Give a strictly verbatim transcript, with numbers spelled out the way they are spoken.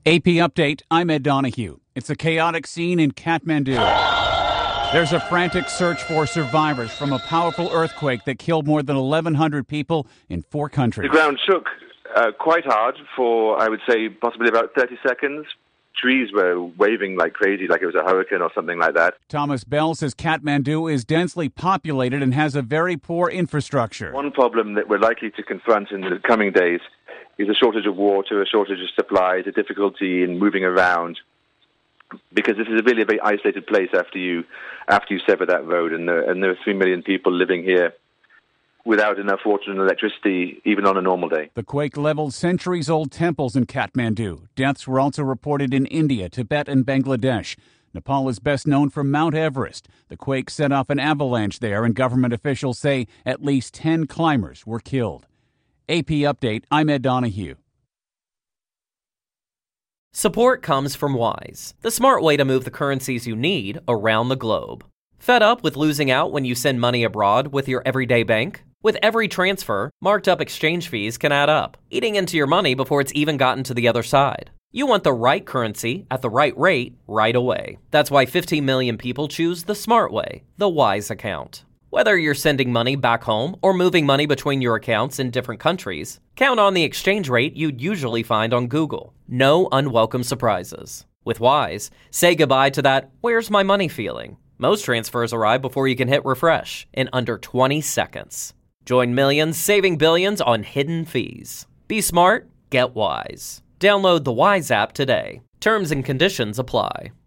A P Update, I'm Ed Donahue. It's a chaotic scene in Kathmandu. There's a frantic search for survivors from a powerful earthquake that killed more than eleven hundred people in four countries. The ground shook uh, quite hard for, I would say, possibly about thirty seconds. Trees were waving like crazy, like it was a hurricane or something like that. Thomas Bell says Kathmandu is densely populated and has a very poor infrastructure. One problem that we're likely to confront in the coming days is a shortage of water, a shortage of supplies, a difficulty in moving around, because this is a really a very isolated place after you after you sever that road, and there, and there are three million people living here without enough water and electricity, even on a normal day. The quake leveled centuries-old temples in Kathmandu. Deaths were also reported in India, Tibet, and Bangladesh. Nepal is best known for Mount Everest. The quake set off an avalanche there, and government officials say at least ten climbers were killed. A P Update, I'm Ed Donahue. Support comes from Wise, the smart way to move the currencies you need around the globe. Fed up with losing out when you send money abroad with your everyday bank? With every transfer, marked up exchange fees can add up, eating into your money before it's even gotten to the other side. You want the right currency at the right rate right away. That's why fifteen million people choose the smart way, the Wise account. Whether you're sending money back home or moving money between your accounts in different countries, count on the exchange rate you'd usually find on Google. No unwelcome surprises. With Wise, say goodbye to that "where's my money" feeling. Most transfers arrive before you can hit refresh in under twenty seconds. Join millions saving billions on hidden fees. Be smart, get Wise. Download the Wise app today. Terms and conditions apply.